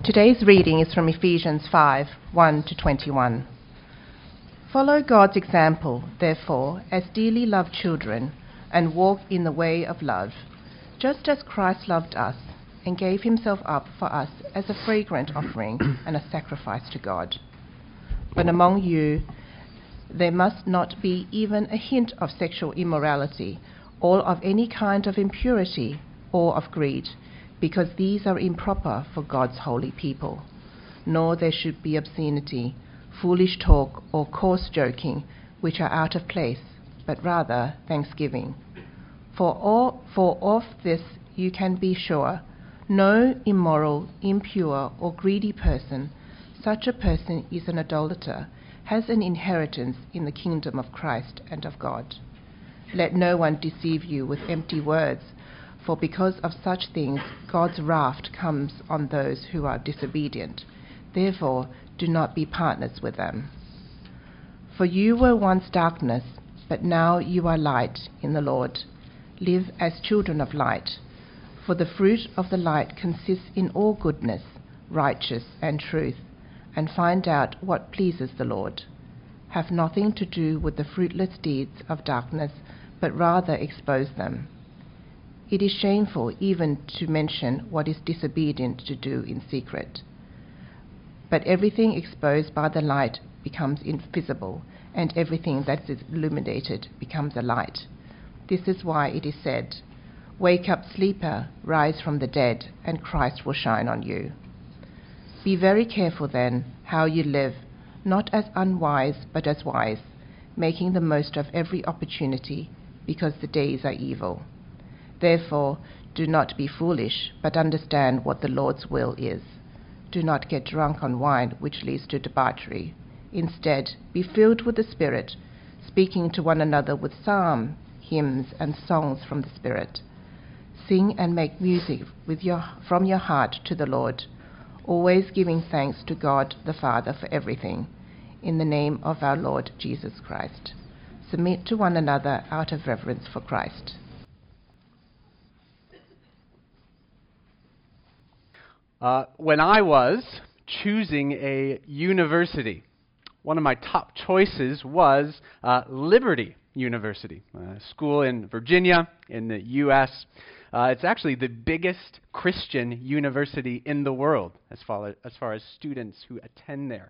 Today's reading is from Ephesians 5, 1-21. Follow God's example, therefore, as dearly loved children, and walk in the way of love, just as Christ loved us and gave himself up for us as a fragrant offering and a sacrifice to God. But among you there must not be even a hint of sexual immorality, or of any kind of impurity, or of greed, because these are improper for God's holy people. Nor there should be obscenity, foolish talk, or coarse joking, which are out of place, but rather thanksgiving. For of this you can be sure, no immoral, impure, or greedy person, such a person is an idolater, has an inheritance in the kingdom of Christ and of God. Let no one deceive you with empty words, for because of such things God's wrath comes on those who are disobedient. Therefore, do not be partners with them. For you were once darkness, but now you are light in the Lord. Live as children of light. For the fruit of the light consists in all goodness, righteousness, and truth, and find out what pleases the Lord. Have nothing to do with the fruitless deeds of darkness, but rather expose them. It is shameful even to mention what is disobedient to do in secret. But everything exposed by the light becomes invisible, and everything that is illuminated becomes a light. This is why it is said, "Wake up, sleeper, rise from the dead, and Christ will shine on you." Be very careful then how you live, not as unwise but as wise, making the most of every opportunity, because the days are evil. Therefore, do not be foolish, but understand what the Lord's will is. Do not get drunk on wine, which leads to debauchery. Instead, be filled with the Spirit, speaking to one another with psalms, hymns, and songs from the Spirit. Sing and make music from your heart to the Lord, always giving thanks to God the Father for everything, in the name of our Lord Jesus Christ. Submit to one another out of reverence for Christ. When I was choosing a university, one of my top choices was Liberty University, a school in Virginia in the U.S. It's actually the biggest Christian university in the world as far as students who attend there.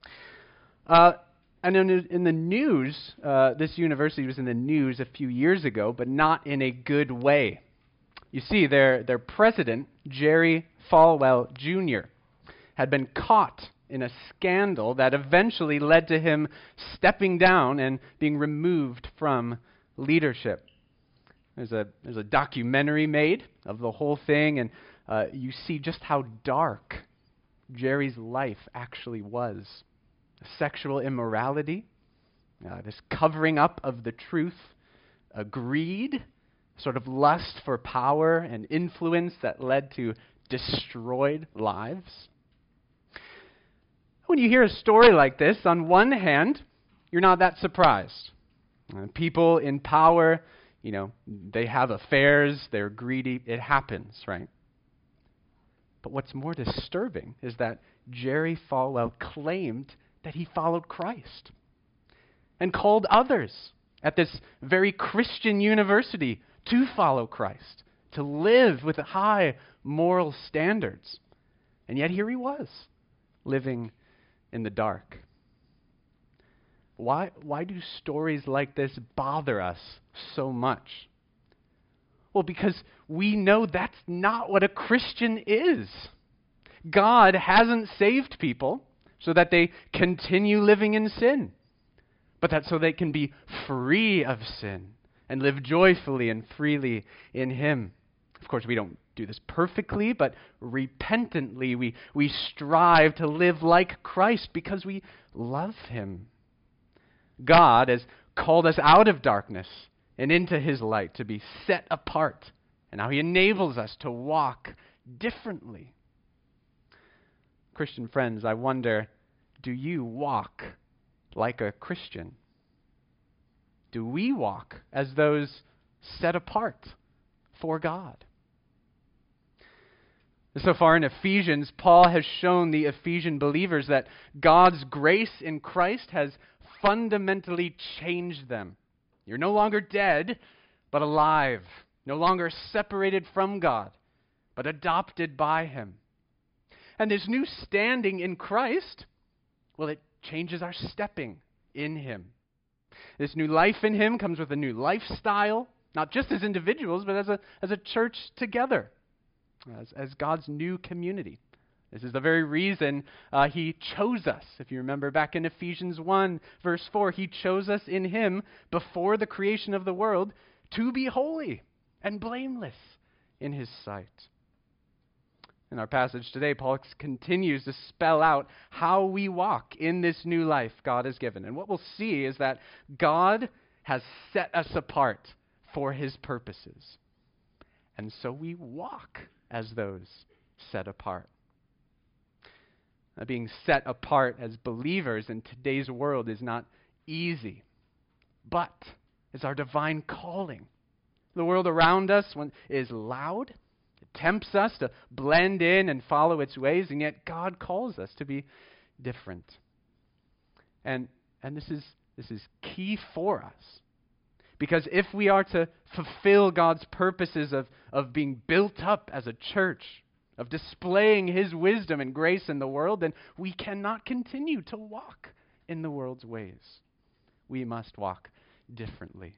And in the news, this university was in the news a few years ago, but not in a good way. You see, their president, Jerry Falwell Jr., had been caught in a scandal that eventually led to him stepping down and being removed from leadership. There's a documentary made of the whole thing, and you see just how dark Jerry's life actually was. Sexual immorality, this covering up of the truth, greed, sort of lust for power and influence that led to destroyed lives. When you hear a story like this, on one hand, you're not that surprised. People in power, they have affairs, they're greedy, it happens, right? But what's more disturbing is that Jerry Falwell claimed that he followed Christ and called others at this very Christian university to follow Christ, to live with high moral standards. And yet here he was, living in the dark. Why do stories like this bother us so much? Well, because we know that's not what a Christian is. God hasn't saved people so that they continue living in sin, but that's so they can be free of sin and live joyfully and freely in Him. Of course, we don't do this perfectly, but repentantly we strive to live like Christ because we love Him. God has called us out of darkness and into His light to be set apart, and now He enables us to walk differently. Christian friends, I wonder, do you walk like a Christian? Do we walk as those set apart for God? So far in Ephesians, Paul has shown the Ephesian believers that God's grace in Christ has fundamentally changed them. You're no longer dead, but alive. No longer separated from God, but adopted by Him. And this new standing in Christ, well, it changes our stepping in Him. This new life in Him comes with a new lifestyle, not just as individuals, but as a church together, as God's new community. This is the very reason He chose us. If you remember back in Ephesians 1, verse 4, He chose us in Him before the creation of the world to be holy and blameless in His sight. In our passage today, Paul continues to spell out how we walk in this new life God has given. And what we'll see is that God has set us apart for His purposes. And so we walk as those set apart. Being set apart as believers in today's world is not easy, but it's our divine calling. The world around us is loud. It tempts us to blend in and follow its ways, and yet God calls us to be different. And this is key for us. Because if we are to fulfill God's purposes of being built up as a church, of displaying His wisdom and grace in the world, then we cannot continue to walk in the world's ways. We must walk differently.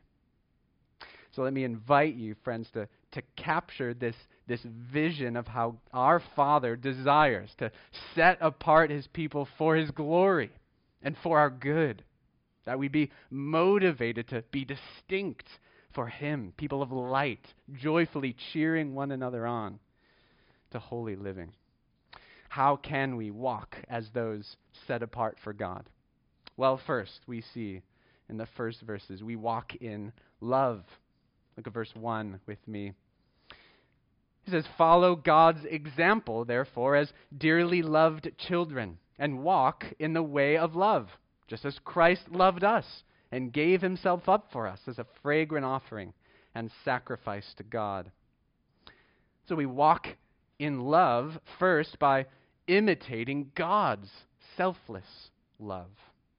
So let me invite you, friends, to capture this vision of how our Father desires to set apart His people for His glory and for our good. That we be motivated to be distinct for Him, people of light, joyfully cheering one another on to holy living. How can we walk as those set apart for God? Well, first, we see in the first verses, we walk in love. Look at verse 1 with me. He says, "Follow God's example, therefore, as dearly loved children, and walk in the way of love, just as Christ loved us and gave Himself up for us as a fragrant offering and sacrifice to God." So we walk in love first by imitating God's selfless love.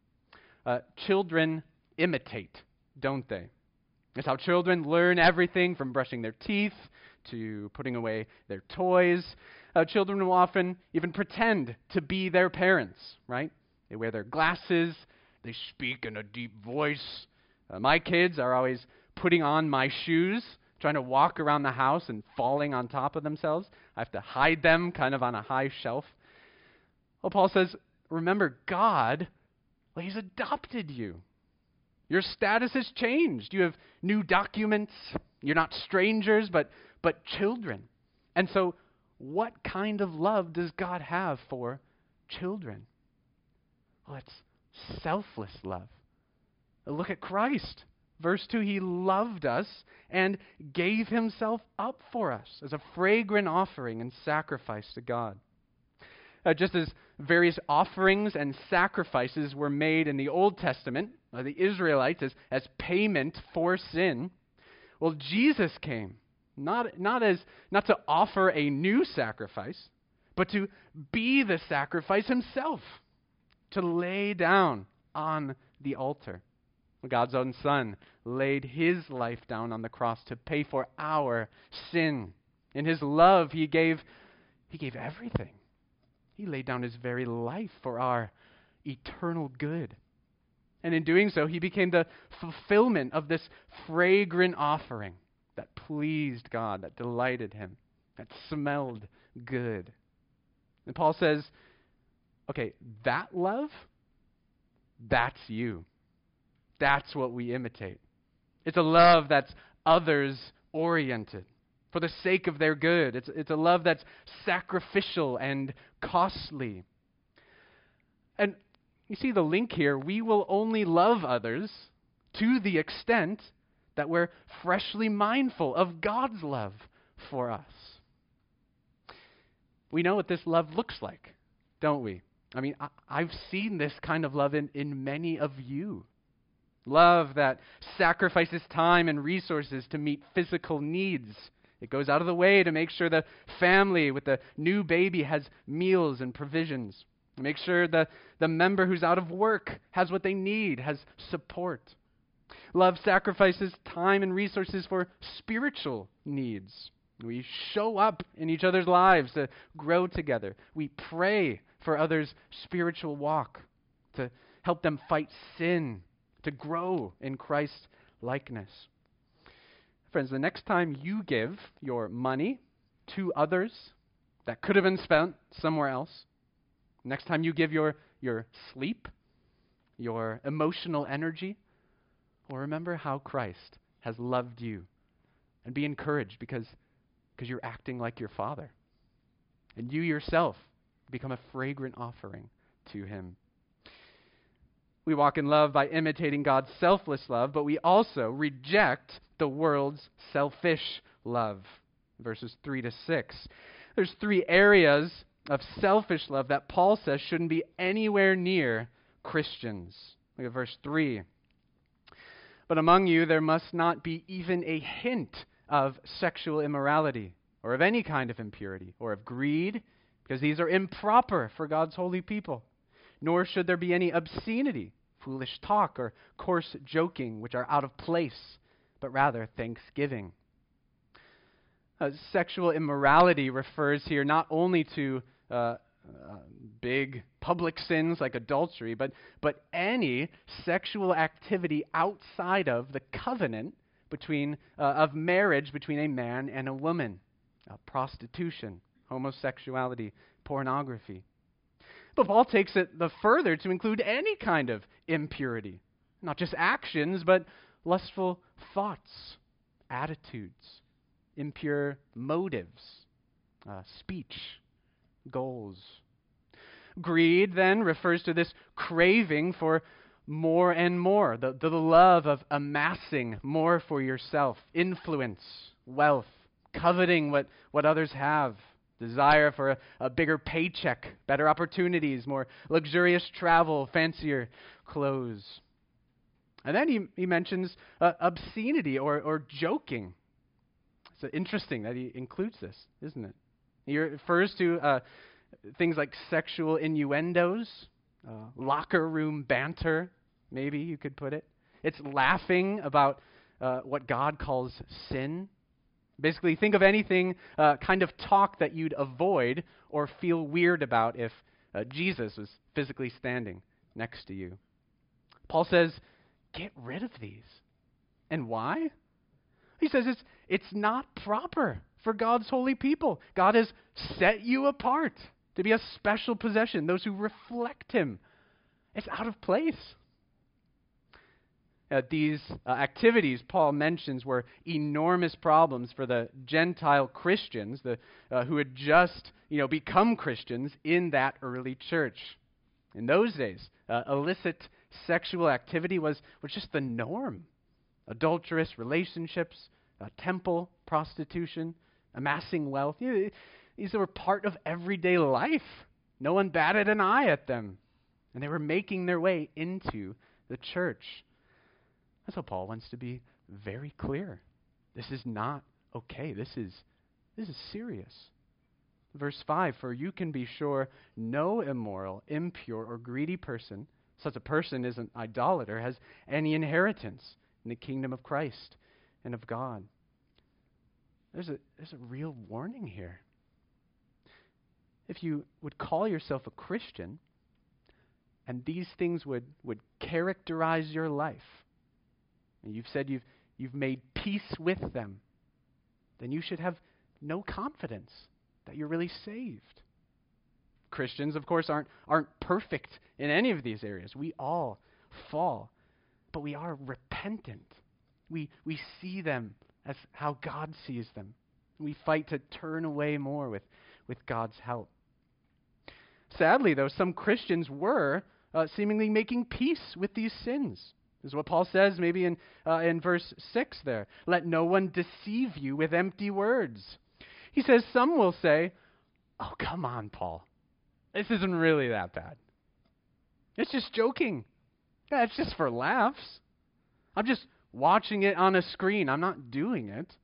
Children imitate, don't they? It's how children learn everything from brushing their teeth to putting away their toys. Children will often even pretend to be their parents, right? They wear their glasses. They speak in a deep voice. My kids are always putting on my shoes, trying to walk around the house and falling on top of themselves. I have to hide them kind of on a high shelf. Well, Paul says, remember, God, well, He's adopted you. Your status has changed. You have new documents. You're not strangers, but children. And so what kind of love does God have for children? Well, it's selfless love. Look at Christ. Verse 2, He loved us and gave Himself up for us as a fragrant offering and sacrifice to God. Just as various offerings and sacrifices were made in the Old Testament by the Israelites as payment for sin, well, Jesus came not to offer a new sacrifice, but to be the sacrifice Himself, to lay down on the altar. God's own Son laid His life down on the cross to pay for our sin. In His love, He gave everything. He laid down His very life for our eternal good. And in doing so, He became the fulfillment of this fragrant offering that pleased God, that delighted Him, that smelled good. And Paul says, okay, that love, that's you. That's what we imitate. It's a love that's others-oriented for the sake of their good. It's a love that's sacrificial and costly. And you see the link here. We will only love others to the extent that we're freshly mindful of God's love for us. We know what this love looks like, don't we? I mean, I've seen this kind of love in many of you. Love that sacrifices time and resources to meet physical needs It goes out of the way to make sure the family with the new baby has meals and provisions. Make sure the member who's out of work has what they need, has support. Love sacrifices time and resources for spiritual needs. We show up in each other's lives to grow together. We pray for others' spiritual walk, to help them fight sin, to grow in Christ's likeness. Friends, the next time you give your money to others that could have been spent somewhere else, next time you give your sleep, your emotional energy, well, remember how Christ has loved you. And be encouraged because you're acting like your Father. And you yourself become a fragrant offering to Him. We walk in love by imitating God's selfless love, but we also reject the world's selfish love. Verses 3 to 6. There's 3 areas of selfish love that Paul says shouldn't be anywhere near Christians. Look at verse 3. But among you there must not be even a hint of sexual immorality, or of any kind of impurity, or of greed, because these are improper for God's holy people. Nor should there be any obscenity, foolish talk, or coarse joking, which are out of place, but rather thanksgiving. Sexual immorality refers here not only to big public sins like adultery, but any sexual activity outside of the covenant of marriage between a man and a woman. Prostitution, homosexuality, pornography. But Paul takes it further to include any kind of impurity. Not just actions, but lustful thoughts, attitudes, impure motives, speech, goals. Greed, then, refers to this craving for more and more, the love of amassing more for yourself, influence, wealth, coveting what others have, desire for a bigger paycheck, better opportunities, more luxurious travel, fancier clothes. And then he mentions obscenity or joking. It's interesting that he includes this, isn't it? He refers to things like sexual innuendos, locker room banter, maybe you could put it. It's laughing about what God calls sin. Basically, think of anything kind of talk that you'd avoid or feel weird about if Jesus was physically standing next to you. Paul says, get rid of these. And why? He says it's not proper for God's holy people. God has set you apart to be a special possession, those who reflect Him. It's out of place. These activities Paul mentions were enormous problems for the Gentile Christians who had just become Christians in that early church. In those days, illicit sexual activity was just the norm. Adulterous relationships, temple prostitution, amassing wealth. These were part of everyday life. No one batted an eye at them. And they were making their way into the church. That's how Paul wants to be very clear. This is not okay. This is serious. Verse 5, for you can be sure no immoral, impure, or greedy person, such a person is an idolater, has any inheritance in the kingdom of Christ and of God. There's a real warning here. If you would call yourself a Christian, and these things would characterize your life, and you've said you've made peace with them, then you should have no confidence that you're really saved. Christians, of course, aren't perfect in any of these areas. We all fall, but we are repentant. We see them as how God sees them. We fight to turn away more with God's help. Sadly, though, some Christians were seemingly making peace with these sins. This is what Paul says maybe in verse 6 there. Let no one deceive you with empty words. He says some will say, oh, come on, Paul. This isn't really that bad. It's just joking. Yeah, it's just for laughs. I'm just watching it on a screen. I'm not doing it.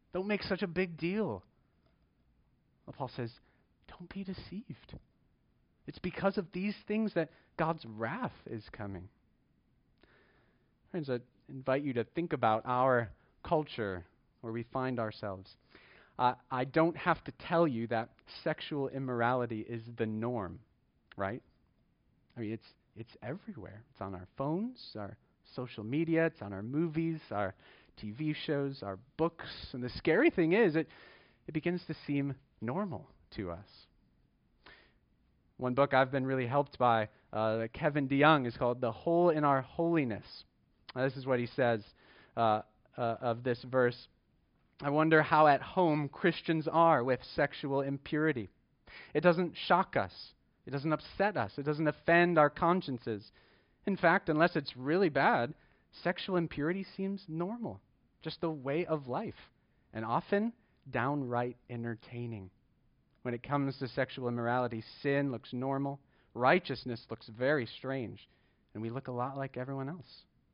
Don't make such a big deal. Well, Paul says, don't be deceived. It's because of these things that God's wrath is coming. Friends, I invite you to think about our culture where we find ourselves. I don't have to tell you that sexual immorality is the norm, right? I mean, it's everywhere. It's on our phones, our social media, it's on our movies, our TV shows, our books. And the scary thing is, it begins to seem normal to us. One book I've been really helped by, Kevin DeYoung, is called The Hole in Our Holiness. This is what he says of this verse. I wonder how at home Christians are with sexual impurity. It doesn't shock us. It doesn't upset us. It doesn't offend our consciences. In fact, unless it's really bad, sexual impurity seems normal, just the way of life, and often downright entertaining. When it comes to sexual immorality, sin looks normal, righteousness looks very strange, and we look a lot like everyone else.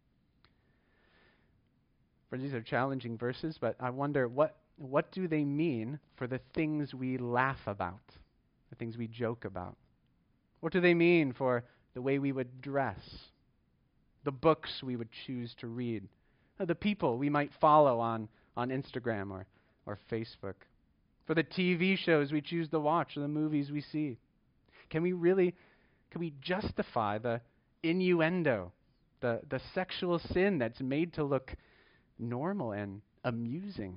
Friends, these are challenging verses, but I wonder what do they mean for the things we laugh about, the things we joke about? What do they mean for the way we would dress, the books we would choose to read, the people we might follow on Instagram or Facebook, for the TV shows we choose to watch or the movies we see? Can we justify the innuendo, the sexual sin that's made to look normal and amusing?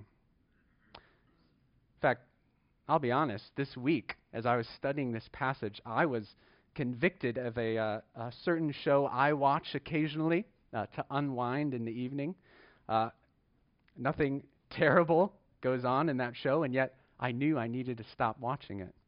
In fact, I'll be honest, this week, as I was studying this passage, I was convicted of a certain show I watch occasionally to unwind in the evening. Nothing terrible goes on in that show, and yet I knew I needed to stop watching it.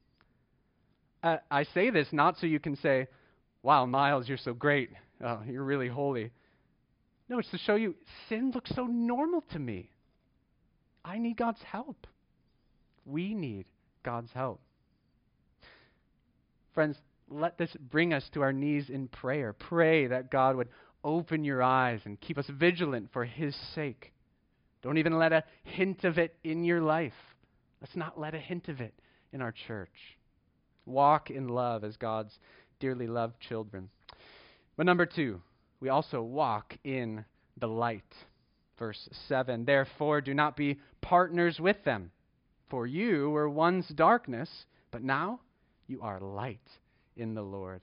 I say this not so you can say, wow, Miles, you're so great. You're really holy. No, it's to show you sin looks so normal to me. I need God's help. We need God's help. Friends, let this bring us to our knees in prayer. Pray that God would open your eyes and keep us vigilant for His sake. Don't even let a hint of it in your life. Let's not let a hint of it in our church. Walk in love as God's dearly loved children. But number 2, we also walk in the light. Verse 7, therefore do not be partners with them. For you were once darkness, but now you are light in the Lord.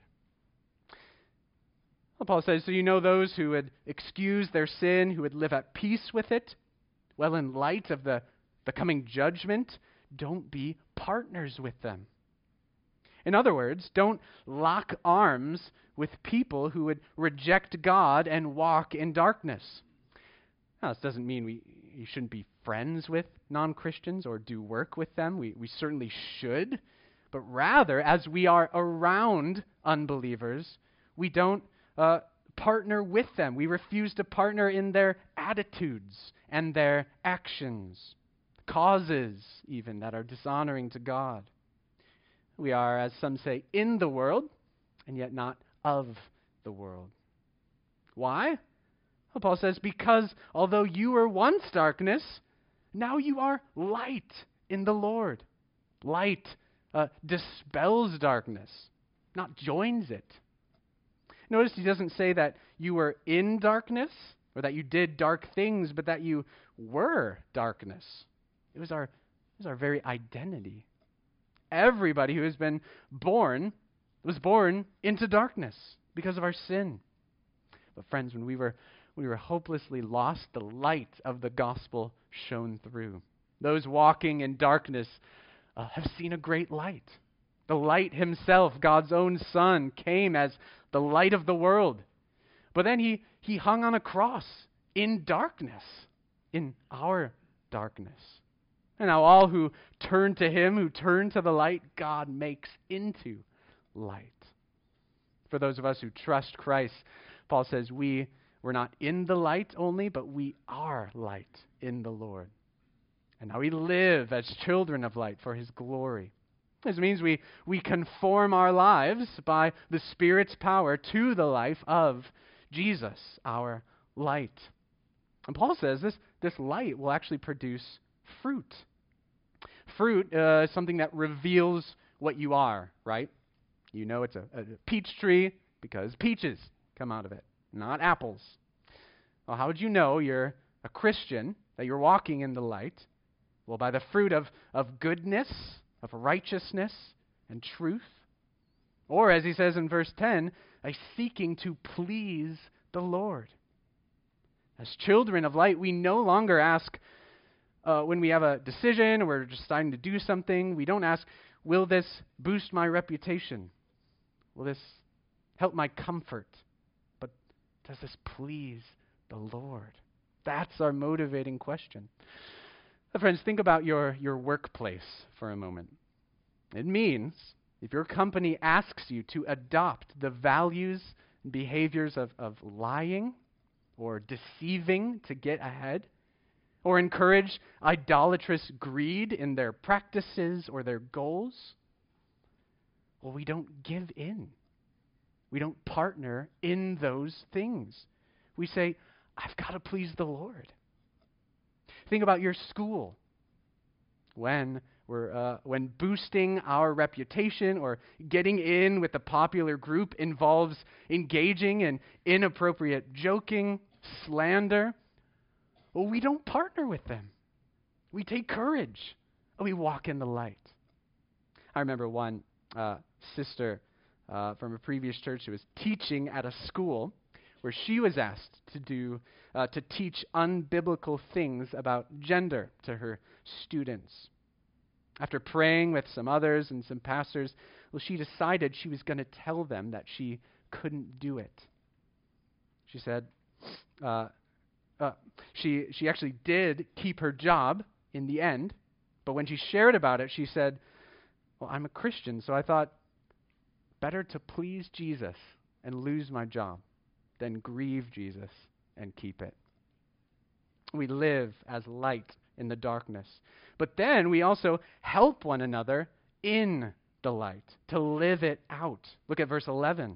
Well, Paul says, so you know those who would excuse their sin, who would live at peace with it? Well, in light of the coming judgment, don't be partners with them. In other words, don't lock arms with people who would reject God and walk in darkness. Now, this doesn't mean you shouldn't be friends with non-Christians or do work with them. We certainly should. But rather, as we are around unbelievers, we don't partner with them. We refuse to partner in their attitudes and their actions, causes even that are dishonoring to God. We are, as some say, in the world, and yet not of the world. Why? Well, Paul says, because although you were once darkness, now you are light in the Lord. Light dispels darkness, not joins it. Notice he doesn't say that you were in darkness or that you did dark things, but that you were darkness. It was our very identity. Everybody who has been born was born into darkness because of our sin. But friends, when we were hopelessly lost, the light of the gospel shone through. Those walking in darkness have seen a great light. The light himself, God's own Son, came as the light of the world. But then he hung on a cross in darkness, in our darkness. And now all who turn to him, who turn to the light, God makes into light. For those of us who trust Christ, Paul says we're not in the light only, but we are light in the Lord. And now we live as children of light for his glory. This means we conform our lives by the Spirit's power to the life of Jesus, our light. And Paul says this light will actually produce fruit. Fruit is something that reveals what you are, right? You know it's a peach tree because peaches come out of it, not apples. Well, how would you know you're a Christian, that you're walking in the light? Well, by the fruit of goodness, of righteousness, and truth. Or, as he says in verse 10, by seeking to please the Lord. As children of light, we no longer ask, when we have a decision or we're just starting to do something, we don't ask, will this boost my reputation? Will this help my comfort? But does this please the Lord? That's our motivating question. Friends, think about your workplace for a moment. It means if your company asks you to adopt the values and behaviors of lying or deceiving to get ahead, or encourage idolatrous greed in their practices or their goals, well, we don't give in. We don't partner in those things. We say, I've got to please the Lord. Think about your school. When boosting our reputation or getting in with the popular group involves engaging in inappropriate joking, slander, well, we don't partner with them. We take courage and we walk in the light. I remember one sister from a previous church who was teaching at a school where she was asked to teach unbiblical things about gender to her students. After praying with some others and some pastors, well, she decided she was going to tell them that she couldn't do it. She said she actually did keep her job in the end, but when she shared about it, she said, well, I'm a Christian, so I thought, better to please Jesus and lose my job than grieve Jesus and keep it. We live as light in the darkness. But then we also help one another in the light, to live it out. Look at verse 11.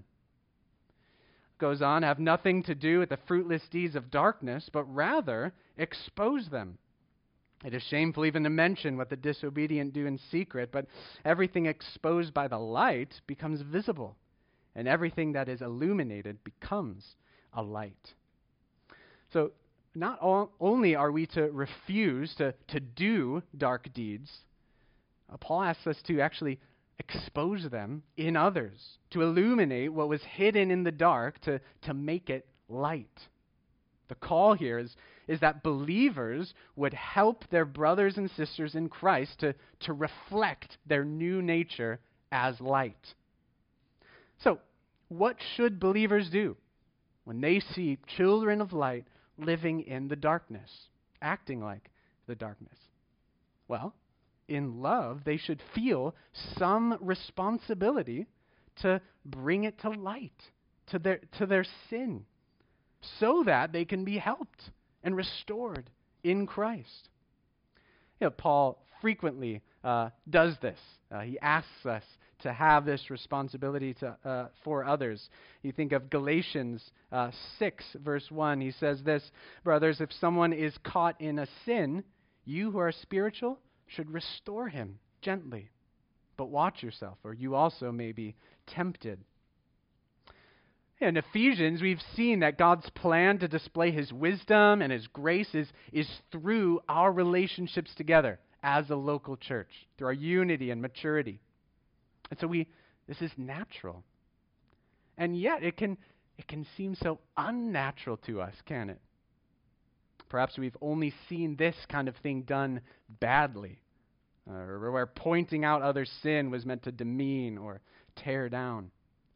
Goes on, have nothing to do with the fruitless deeds of darkness, but rather expose them. It is shameful even to mention what the disobedient do in secret, but everything exposed by the light becomes visible, and everything that is illuminated becomes a light. So not only are we to refuse to do dark deeds, Paul asks us to actually expose them in others, to illuminate what was hidden in the dark, to make it light. The call here is that believers would help their brothers and sisters in Christ to reflect their new nature as light. So, what should believers do when they see children of light living in the darkness, acting like the darkness? Well, in love, they should feel some responsibility to bring it to light, to their sin, so that they can be helped and restored in Christ. Paul frequently does this. He asks us to have this responsibility for others. You think of Galatians 6, verse 1. He says this, brothers, if someone is caught in a sin, you who are spiritual should restore him gently. But watch yourself, or you also may be tempted. In Ephesians, we've seen that God's plan to display His wisdom and His grace is through our relationships together as a local church, through our unity and maturity. And so this is natural. And yet it can seem so unnatural to us, can it? Perhaps we've only seen this kind of thing done badly, or where pointing out others' sin was meant to demean or tear down.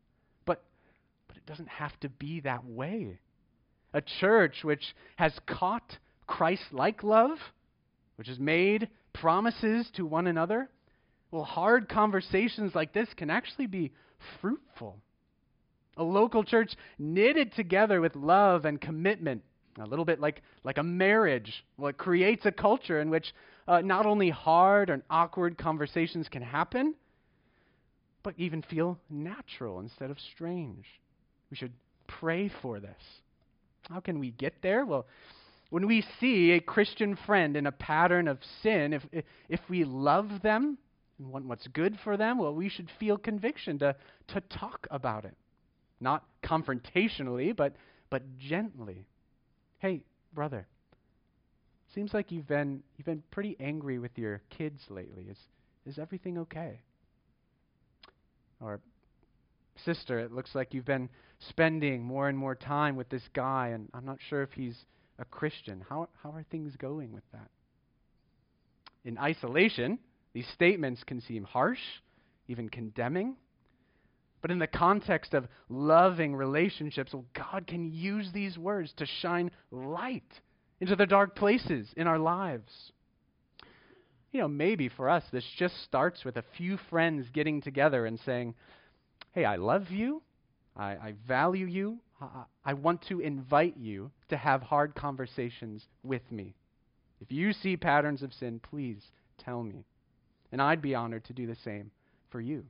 But it doesn't have to be that way. A church which has caught Christ-like love, which has made promises to one another, well, hard conversations like this can actually be fruitful. A local church knitted together with love and commitment, a little bit like a marriage, well, it creates a culture in which not only hard and awkward conversations can happen, but even feel natural instead of strange. We should pray for this. How can we get there? Well, When we see a Christian friend in a pattern of sin, if we love them and want what's good for them, well, we should feel conviction to talk about it. Not confrontationally, but gently. Hey, brother, seems like you've been pretty angry with your kids lately. Is everything okay? Or, sister, it looks like you've been spending more and more time with this guy, and I'm not sure if he's a Christian. How are things going with that? In isolation, these statements can seem harsh, even condemning. But in the context of loving relationships, well, God can use these words to shine light into the dark places in our lives. Maybe for us, this just starts with a few friends getting together and saying, hey, I love you, I value you, I want to invite you to have hard conversations with me. If you see patterns of sin, please tell me. And I'd be honored to do the same for you.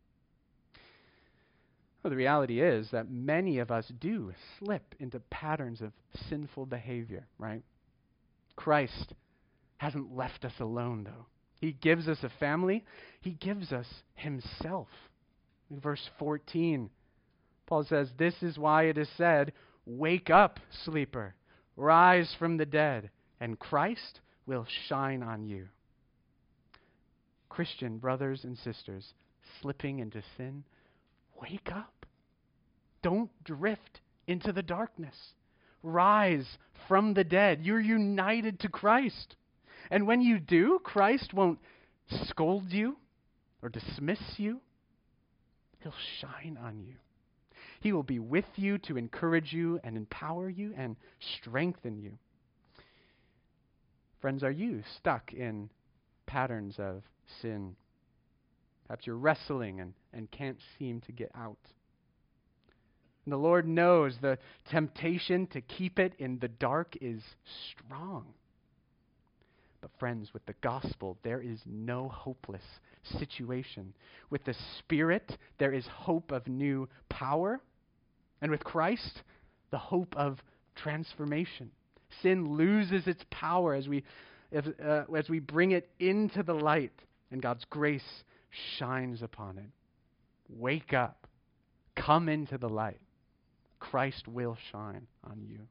Well, the reality is that many of us do slip into patterns of sinful behavior, right? Christ hasn't left us alone, though. He gives us a family. He gives us himself. In verse 14, Paul says, "This is why it is said, 'Wake up, sleeper, rise from the dead, and Christ will shine on you.'" Christian brothers and sisters slipping into sin, wake up. Don't drift into the darkness. Rise from the dead. You're united to Christ. And when you do, Christ won't scold you or dismiss you. He'll shine on you. He will be with you to encourage you and empower you and strengthen you. Friends, are you stuck in patterns of sin? Perhaps you're wrestling and can't seem to get out. And the Lord knows the temptation to keep it in the dark is strong. But friends, with the gospel, there is no hopeless situation. With the Spirit, there is hope of new power. And with Christ, the hope of transformation. Sin loses its power as we bring it into the light, and God's grace shines upon it. Wake up. Come into the light. Christ will shine on you.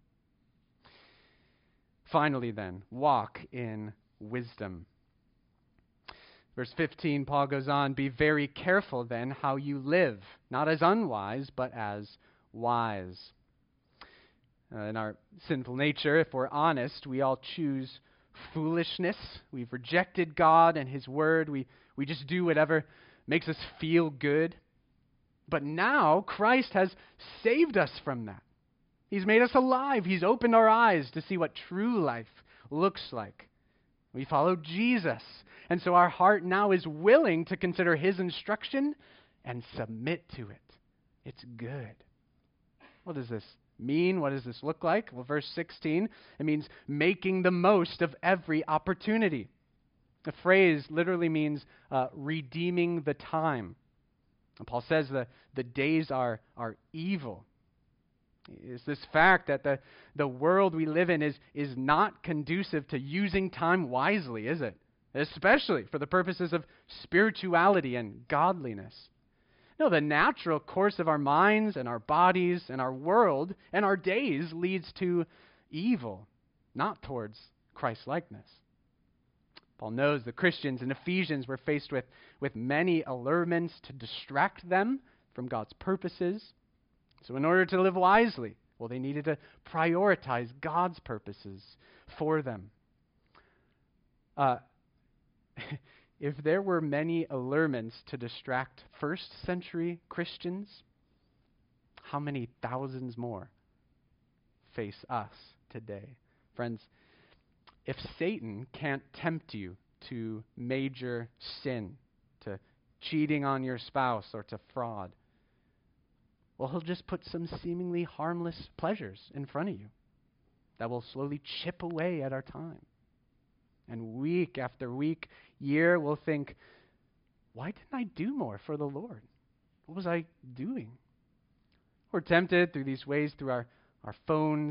Finally, then, walk in wisdom. Verse 15, Paul goes on, "Be very careful then how you live, not as unwise, but as wise." In our sinful nature, if we're honest, we all choose foolishness. We've rejected God and His Word. We just do whatever makes us feel good. But now Christ has saved us from that. He's made us alive. He's opened our eyes to see what true life looks like. We follow Jesus. And so our heart now is willing to consider His instruction and submit to it. It's good. What does this mean? What does this look like? Well, verse 16, it means making the most of every opportunity. The phrase literally means redeeming the time. And Paul says the days are evil. It's this fact that the world we live in is not conducive to using time wisely, is it? Especially for the purposes of spirituality and godliness. No, the natural course of our minds and our bodies and our world and our days leads to evil, not towards Christ-likeness. Paul knows the Christians in Ephesians were faced with many allurements to distract them from God's purposes. So in order to live wisely, well, they needed to prioritize God's purposes for them. If there were many allurements to distract first century Christians, how many thousands more face us today? Friends, if Satan can't tempt you to major sin, to cheating on your spouse or to fraud, well, he'll just put some seemingly harmless pleasures in front of you that will slowly chip away at our time. And week after week, year, we'll think, why didn't I do more for the Lord? What was I doing? We're tempted through these ways, through our phones,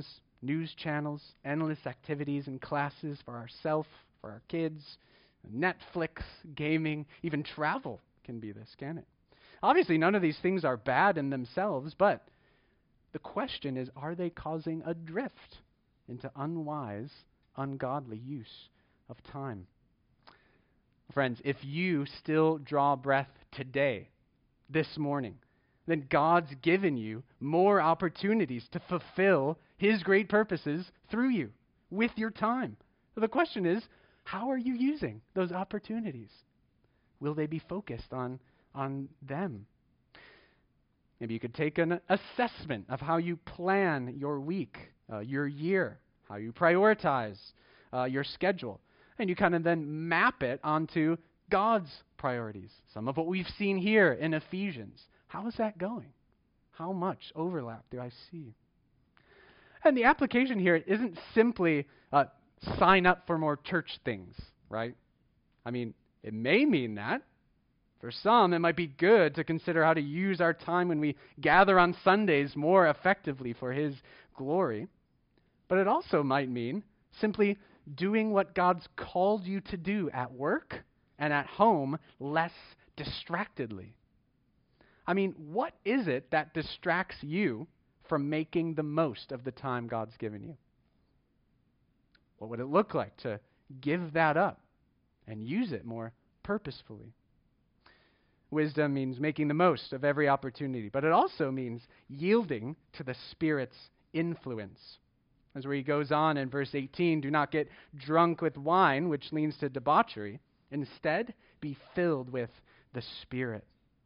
news channels, endless activities and classes for ourselves, for our kids, Netflix, gaming, even travel can be this, can it? Obviously, none of these things are bad in themselves, but the question is, are they causing a drift into unwise, ungodly use of time? Friends, if you still draw breath today, this morning, then God's given you more opportunities to fulfill His great purposes through you with your time. So the question is, how are you using those opportunities? Will they be focused on them? Maybe you could take an assessment of how you plan your week, your year, how you prioritize your schedule. And you kind of then map it onto God's priorities. Some of what we've seen here in Ephesians. How is that going? How much overlap do I see? And the application here isn't simply sign up for more church things, right? I mean, it may mean that. For some, it might be good to consider how to use our time when we gather on Sundays more effectively for His glory. But it also might mean simply doing what God's called you to do at work and at home less distractedly. I mean, what is it that distracts you from making the most of the time God's given you? What would it look like to give that up and use it more purposefully? Wisdom means making the most of every opportunity, but it also means yielding to the Spirit's influence. As where he goes on in verse 18, do not get drunk with wine, which leads to debauchery. Instead, be filled with the Spirit.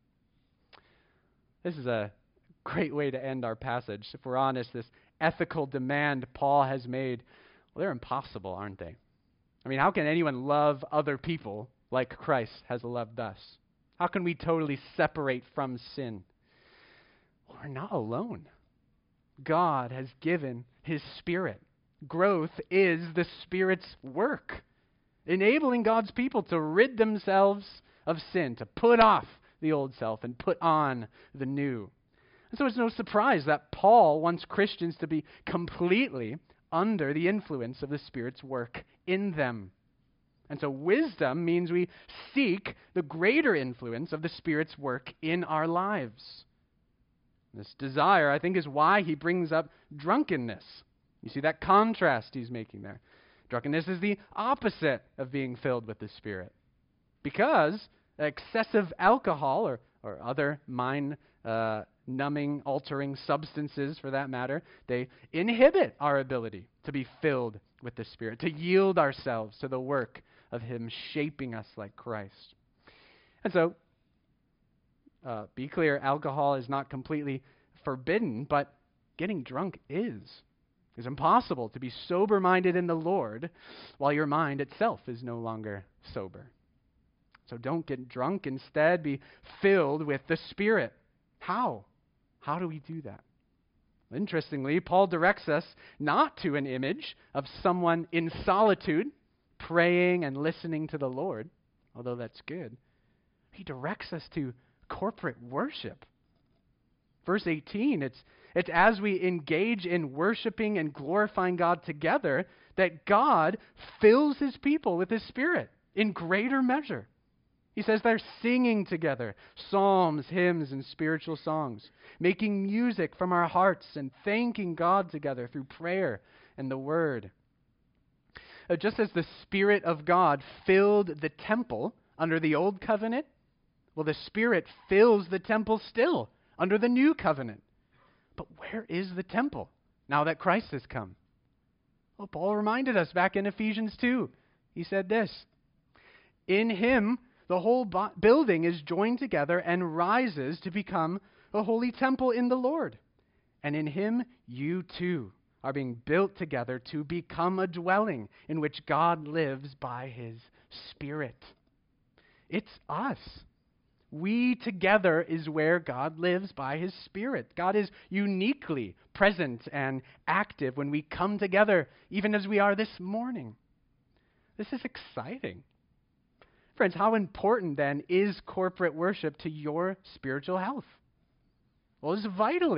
This is a great way to end our passage. If we're honest, this ethical demand Paul has made, well, they're impossible, aren't they? I mean, how can anyone love other people like Christ has loved us? How can we totally separate from sin? Well, we're not alone. God has given His Spirit. Growth is the Spirit's work, enabling God's people to rid themselves of sin, to put off the old self and put on the new. And so it's no surprise that Paul wants Christians to be completely under the influence of the Spirit's work in them. And so wisdom means we seek the greater influence of the Spirit's work in our lives. This desire, I think, is why he brings up drunkenness. You see that contrast he's making there. Drunkenness is the opposite of being filled with the Spirit. Because excessive alcohol or other mind-numbing, altering substances, for that matter, they inhibit our ability to be filled with the Spirit, to yield ourselves to the work of Him shaping us like Christ. And so, be clear, alcohol is not completely forbidden, but getting drunk is. It's impossible to be sober-minded in the Lord while your mind itself is no longer sober. So don't get drunk. Instead, be filled with the Spirit. How? How do we do that? Interestingly, Paul directs us not to an image of someone in solitude, praying and listening to the Lord, although that's good. He directs us to corporate worship. Verse 18, it's as we engage in worshiping and glorifying God together that God fills His people with His Spirit in greater measure. He says they're singing together, psalms, hymns, and spiritual songs, making music from our hearts and thanking God together through prayer and the Word. Just as the Spirit of God filled the temple under the Old Covenant, well, the Spirit fills the temple still under the New Covenant. But where is the temple now that Christ has come? Well, Paul reminded us back in Ephesians 2. He said this, in Him, the whole building is joined together and rises to become a holy temple in the Lord. And in Him, you too are being built together to become a dwelling in which God lives by His Spirit. It's us. We together is where God lives by His Spirit. God is uniquely present and active when we come together, even as we are this morning. This is exciting. Friends, how important then is corporate worship to your spiritual health? Well, it's vitally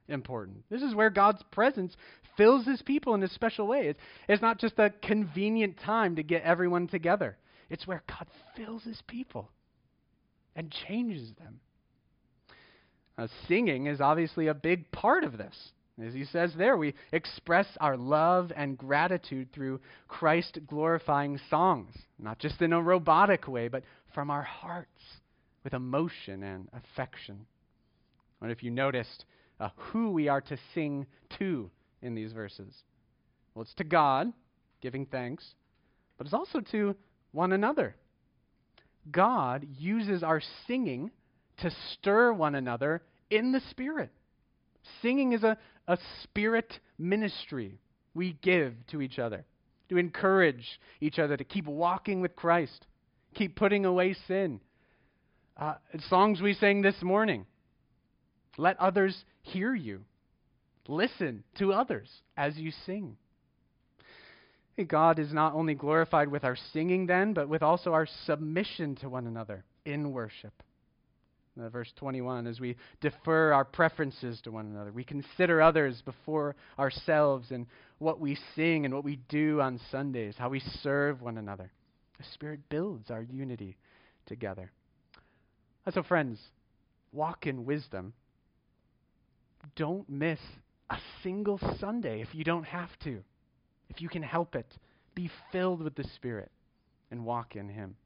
important. This is where God's presence fills his people in a special way. It's not just a convenient time to get everyone together. It's where God fills his people and changes them. Singing is obviously a big part of this. As he says there, we express our love and gratitude through Christ-glorifying songs, not just in a robotic way, but from our hearts with emotion and affection. I wonder if you noticed who we are to sing to in these verses. Well, it's to God, giving thanks, but it's also to one another. God uses our singing to stir one another in the Spirit. Singing is a spirit ministry we give to each other, to encourage each other to keep walking with Christ, keep putting away sin. Songs we sang this morning. Let others hear you. Listen to others as you sing. God is not only glorified with our singing then, but with also our submission to one another in worship. Verse 21, as we defer our preferences to one another, we consider others before ourselves in what we sing and what we do on Sundays, how we serve one another. The Spirit builds our unity together. So friends, walk in wisdom. Don't miss a single Sunday if you don't have to. If you can help it, be filled with the Spirit and walk in Him.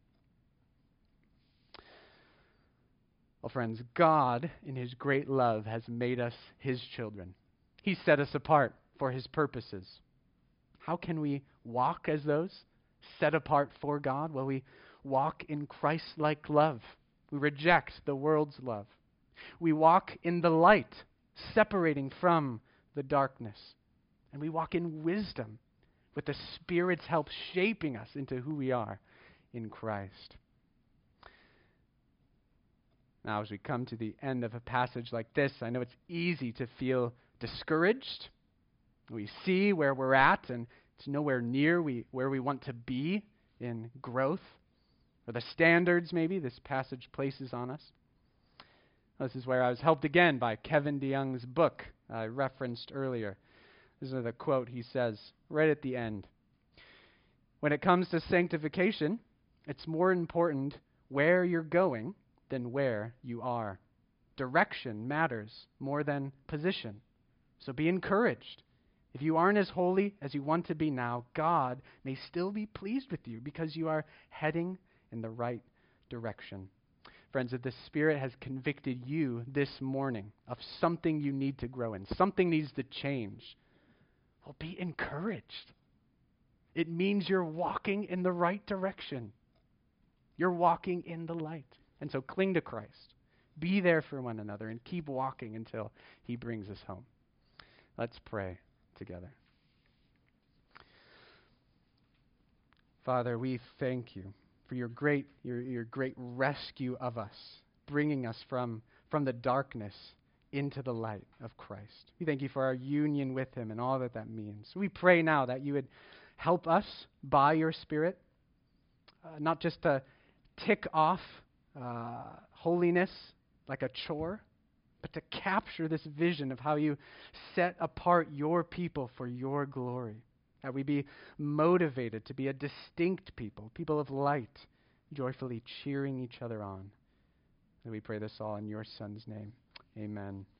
Well, friends, God, in His great love, has made us His children. He set us apart for His purposes. How can we walk as those set apart for God? Well, we walk in Christ-like love. We reject the world's love. We walk in the light, separating from the darkness. And we walk in wisdom, with the Spirit's help shaping us into who we are in Christ. Now, as we come to the end of a passage like this, I know it's easy to feel discouraged. We see where we're at, and it's nowhere near where we want to be in growth, or the standards, maybe, this passage places on us. This is where I was helped again by Kevin DeYoung's book I referenced earlier. This is the quote he says right at the end. When it comes to sanctification, it's more important where you're going than where you are. Direction matters more than position. So be encouraged. If you aren't as holy as you want to be now, God may still be pleased with you because you are heading in the right direction. Friends, if the Spirit has convicted you this morning of something you need to grow in, something needs to change, well, be encouraged. It means you're walking in the right direction. You're walking in the light. And so cling to Christ. Be there for one another and keep walking until He brings us home. Let's pray together. Father, we thank you for your great rescue of us, bringing us from the darkness into the light of Christ. We thank you for our union with Him and all that means. We pray now that you would help us by your Spirit, not just to tick off holiness like a chore, but to capture this vision of how you set apart your people for your glory. That we be motivated to be a distinct people, people of light, joyfully cheering each other on. And we pray this all in your Son's name. Amen.